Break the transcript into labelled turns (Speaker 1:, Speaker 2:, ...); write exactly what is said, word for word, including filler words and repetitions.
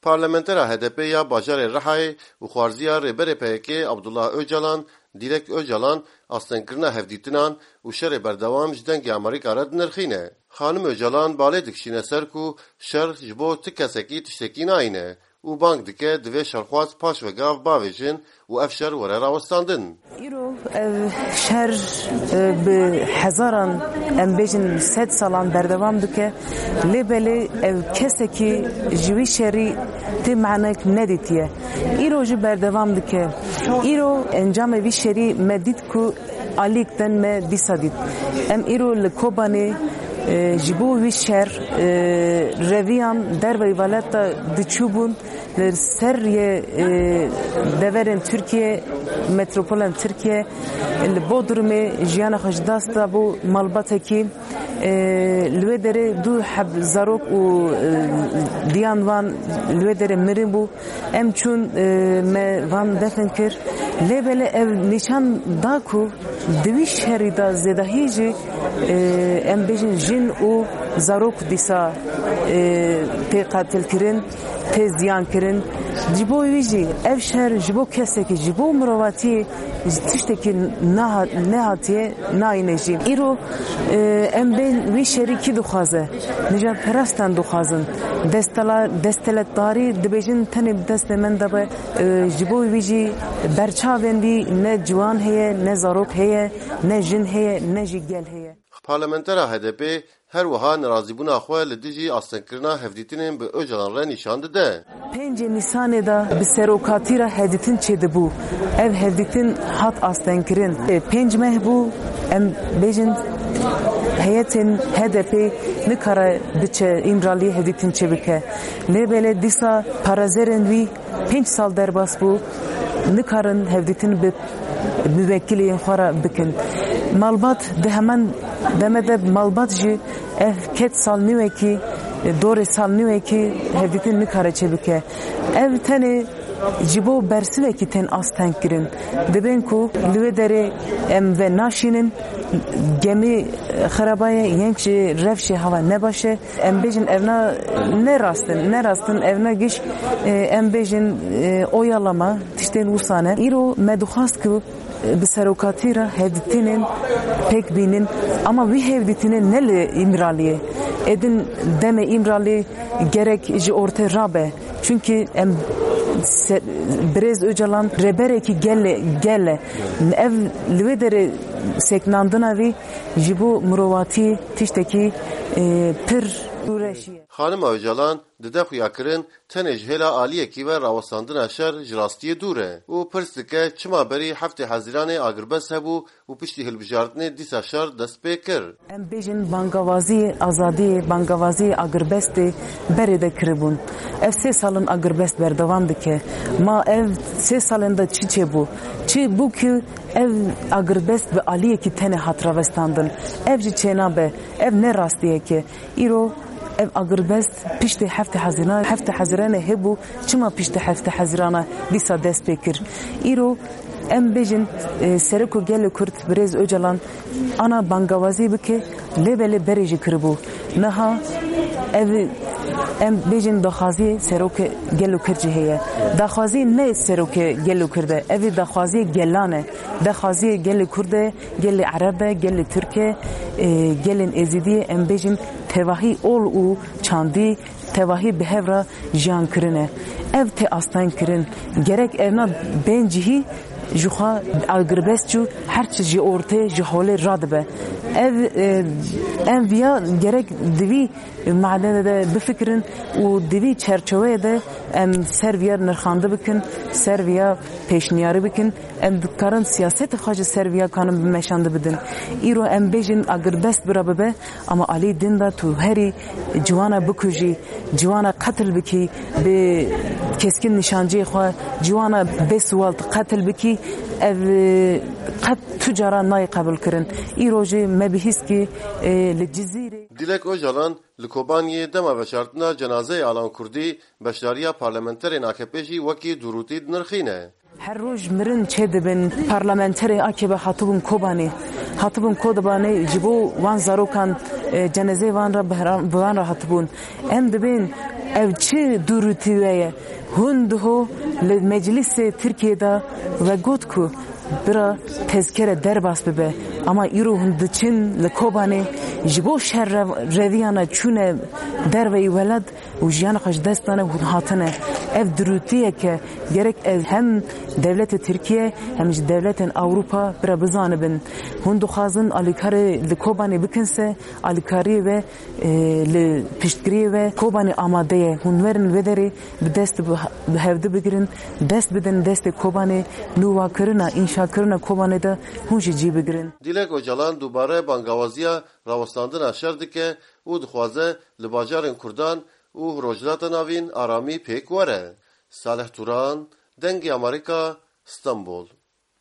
Speaker 1: Parlamentera H D P ya Bajarê Rihayê û xwarziya rêberê P K K Abdullah Öcalan, Dilek Öcalan, astênkirina hevdîtinan û şerê berdewam ji dengê Amerîka re dinirxîne. Xanim Öcalan balê dikişîne ser ku şer ji bo ti kesekî tiştekî nayîne û bang dike divê şerxwaz paş ve gav bavêjin û ev şer were rawestandin.
Speaker 2: Îro ev şer bi hezaran em bêjin sed salan berdewam dike lêbelê ev kesekî ji wî şerî tê menek nedîtiye. Îro jî berdewam dike. Îro encamê vî şerî me dît ku alîk den me dîsa dît. Em îro li Kobanê ji bo wî şer reviyan derveyê welata diçûbûn li seriyê deverên Tirkiye metropolen Tirkiye li Bodrumê jiyana xwe ji dast da bû malbatekî li wê derê du heb zarok û diyan wan li wê derê mirin bû em çûn me van defin kir lêbelê ev nîşan da ku di wî şerî da zêdahî jî em bêjin jin û zarok dîsa tê qatilkirin tê ziyankirin ji bo wî jî ev şer ji bo kesekî ji bo mirovatiyê tiştekî nehatiye nayîne jî. Îro em bên wî şerî kî dixwaze? Nijadperestan dixwazin. Desteletdarî dibêjin tenê bi destê min de be ji bo wî jî berçavên wî ne ciwan heye ne zarok heye ne jin heye ne jî gel heye.
Speaker 1: Parlamentera H D P her wiha nerazîbûna xwe li dijî astênkirina hevdîtinên bi Öcalan re nîşan dide.
Speaker 2: Pêncê Nîsanê da bi serokatîra hevdîtin çêdibû. Ev hevdîtin hat astênkirin. Pênc meh bû em bêjin heyetên H D P nikare biçe îmraliyê hevdîtin çêbike. Lêbelê dîsa parazerên wî pênc sal derbas bû nikarin hevdîtin bi müvekkiliyên xwe re bikin. Malbat di hemen demede malbat jî ev ket sal nûwekî dorê sal nûwekî hevdîtin nikare çêbike. Ev tenê ji bo bersivekî tên astênkirin. Dibên ku li wê derê em ve naşînin gemî xerabayê yeng ji revşê hava nebaşe em bêjin ev na ne rastin ne rastin ev na giş em bêjin oyalama tiştên wîsane. Îro me dixwast ku bi serokatîra hevdîtinên pêk bînin ama wî hevdîtinên ne li îmraliyê edin demê îmralî gerek ji ortê rabe çünkü em Birêz Öcalan rêberekî gelle gelle ev li wê derê seknandina wî ji bo mirovatî tiştekî pir ûreşiye.
Speaker 1: Xanim Öcalan dide xuya kirin tenê ji hêla aliyekî ve rawestandina şer ji rastiyê dûr e û pirs dike çima berî heftê Hezîranê agirbest hebû û piştî hilbijartinê dîsa şer dest pê kir.
Speaker 2: Em bêjin bangavaziyê azadiyê bangavaziyê agirbestê berê de kiribûn. Ev sê salin agirbest berdewam dike. Ma ev sê salên de çi çêbû? Çi bû ki ev agirbest bi aliyekî tenê hat rawestandin. Ev jî çênabe. Ev ne rastiyeke. Îro ev agirbest piştê heftê Hezîran heftê Hezîranê hebû çima piştê heftê Hezîrana dîsa dest pê kir. Îro em bêjin Serokê Gelê Kurd Birêz Öcalan ana bangavazî bike lêbelê berê jî kiribû. Niha ev em bêjin daxwaziyê Serokê Gelê Kurd jî heye. Daxwaziyê ne Serokê Gelê Kurd e ev daxwaziyê gelan e. Daxwaziyê Gelê Kurd e gelê Ereb e gelê Türk e gelên Êzîdiyê em bêjin tevahî ol û çandî tevahî bi hev re jiyan kirine. Ev tê astênkirin gerek evna bên cihî ji xwe agirbest çû her çi ji ortê ji holê radibe. Ev em viya gerek divî madene de bifikirin û divî çerçeveyê de em ser viya nirxandî bikin ser viya pêşniyarî bikin em dikarin siyasetê xwe ji ser viya kanin bimeşandî bidin. Îro em bêjin agirbest bira bibe ama alî din da tu herî ciwana bikujî ciwana qetil bikî bi keskin nîşanciyê xwe ciwana bêsiwalt qetil bikî ev qet tu cara nayê qebûl kirin. Îro jî me bihîst ki li Cizîrê
Speaker 1: Dilek Öcalan li Kobaniyê dema veşartina cenazeyê Alan Kurdî beşdariya parlamenterên A K P jî wekî durûtî dinirxîne.
Speaker 2: Her roj mirin çê dibin parlamenterê A K P hatibûn Kobanê hatibûn Kobanê ji bo wan zarokan cenazeyê wan re bi wan re hatibûn. Em dibên ev çi durutiye hundu le meclise Türkiye'de ve gotku bira tezkere derbas bebe ama iru hund Çin le Kobane jibo şer reviyana çune derve velad u jiyana kaç destane hatane ev durutiye ke gerek ev hem devleti Türkiye hem devletin Avrupa bira bizanibin hundu xazın alikari le Kobane bikinse alikari ve le piştgiri ve Kobane amadeye hunverin vederi bi dest bi hevdi bigirin dest bidin dest Kobane nuva kırına inşa kırına Kobane de hunji ci bigirin.
Speaker 1: Dilek Öcalan dubare bangavaziya ravastandina şer dike û dixwaze li bajarên Kurdan û rojhilata navîn aramî pêk were. Salih Turan, Dengê Amerîka, İstanbul.